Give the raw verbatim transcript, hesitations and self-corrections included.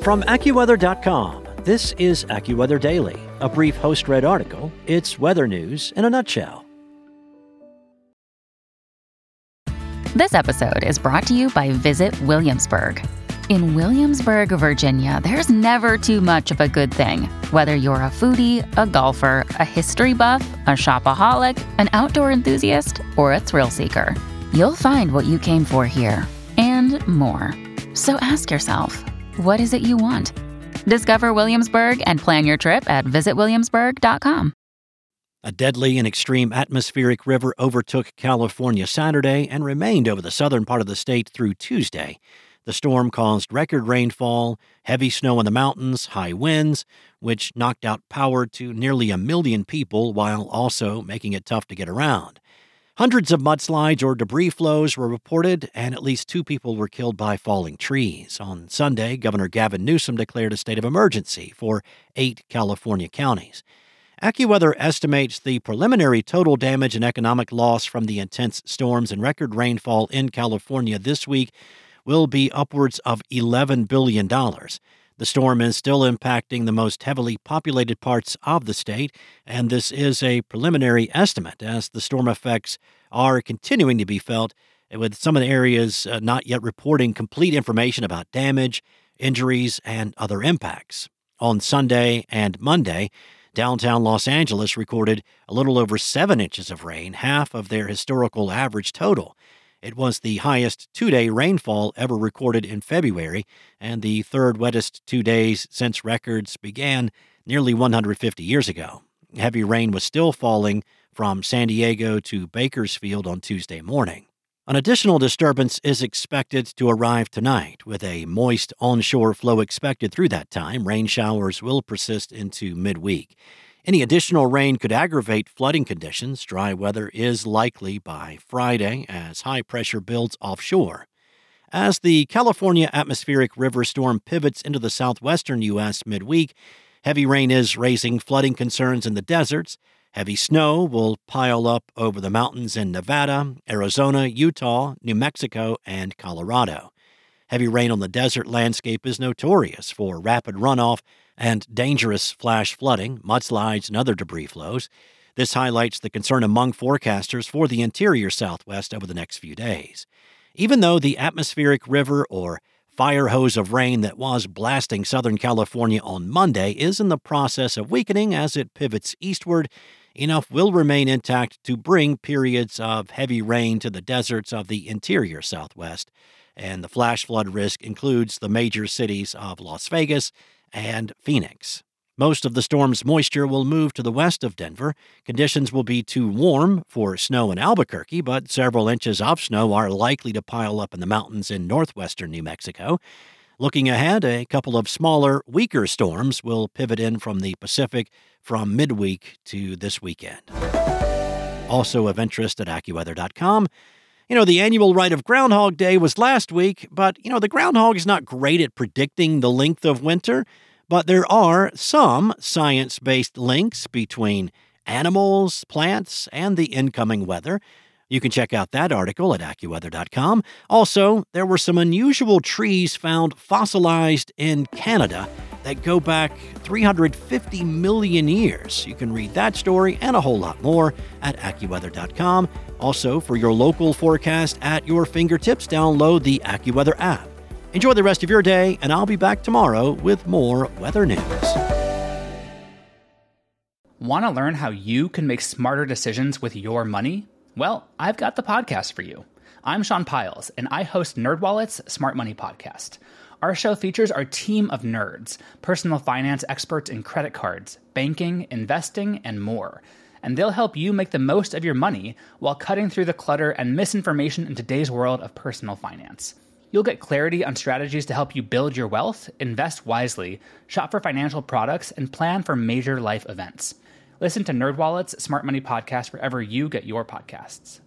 From AccuWeather dot com, this is AccuWeather Daily, a brief host-read article. It's weather news in a nutshell. This episode is brought to you by Visit Williamsburg. In Williamsburg, Virginia, there's never too much of a good thing. Whether you're a foodie, a golfer, a history buff, a shopaholic, an outdoor enthusiast, or a thrill seeker, you'll find what you came for here and more. So ask yourself, what is it you want? Discover Williamsburg and plan your trip at visit williamsburg dot com. A deadly and extreme atmospheric river overtook California Saturday and remained over the southern part of the state through Tuesday. The storm caused record rainfall, heavy snow in the mountains, high winds, which knocked out power to nearly a million people while also making it tough to get around. Hundreds of mudslides or debris flows were reported, and at least two people were killed by falling trees. On Sunday, Governor Gavin Newsom declared a state of emergency for eight California counties. AccuWeather estimates the preliminary total damage and economic loss from the intense storms and record rainfall in California this week will be upwards of eleven billion dollars. The storm is still impacting the most heavily populated parts of the state, and this is a preliminary estimate as the storm effects are continuing to be felt, with some of the areas uh, not yet reporting complete information about damage, injuries, and other impacts. On Sunday and Monday, downtown Los Angeles recorded a little over seven inches of rain, half of their historical average total. It was the highest two-day rainfall ever recorded in February and the third wettest two days since records began nearly one hundred fifty years ago. Heavy rain was still falling from San Diego to Bakersfield on Tuesday morning. An additional disturbance is expected to arrive tonight. With a moist onshore flow expected through that time, rain showers will persist into midweek. Any additional rain could aggravate flooding conditions. Dry weather is likely by Friday as high pressure builds offshore. As the California atmospheric river storm pivots into the southwestern U S midweek, heavy rain is raising flooding concerns in the deserts. Heavy snow will pile up over the mountains in Nevada, Arizona, Utah, New Mexico, and Colorado. Heavy rain on the desert landscape is notorious for rapid runoff and dangerous flash flooding, mudslides, and other debris flows. This highlights the concern among forecasters for the interior Southwest over the next few days. Even though the atmospheric river or fire hose of rain that was blasting Southern California on Monday is in the process of weakening as it pivots eastward, enough will remain intact to bring periods of heavy rain to the deserts of the interior Southwest. And the flash flood risk includes the major cities of Las Vegas and Phoenix. Most of the storm's moisture will move to the west of Denver. Conditions will be too warm for snow in Albuquerque, but several inches of snow are likely to pile up in the mountains in northwestern New Mexico. Looking ahead, a couple of smaller, weaker storms will pivot in from the Pacific from midweek to this weekend. Also of interest at AccuWeather dot com, You know, the annual rite of Groundhog Day was last week, but, you know, the groundhog is not great at predicting the length of winter, but there are some science-based links between animals, plants, and the incoming weather. You can check out that article at AccuWeather dot com. Also, there were some unusual trees found fossilized in Canada that go back three hundred fifty million years. You can read that story and a whole lot more at AccuWeather dot com. Also, for your local forecast at your fingertips, download the AccuWeather app. Enjoy the rest of your day, and I'll be back tomorrow with more weather news. Want to learn how you can make smarter decisions with your money? Well, I've got the podcast for you. I'm Sean Piles, and I host NerdWallet's Smart Money Podcast. Our show features our team of nerds, personal finance experts in credit cards, banking, investing, and more. And they'll help you make the most of your money while cutting through the clutter and misinformation in today's world of personal finance. You'll get clarity on strategies to help you build your wealth, invest wisely, shop for financial products, and plan for major life events. Listen to NerdWallet's Smart Money Podcast wherever you get your podcasts.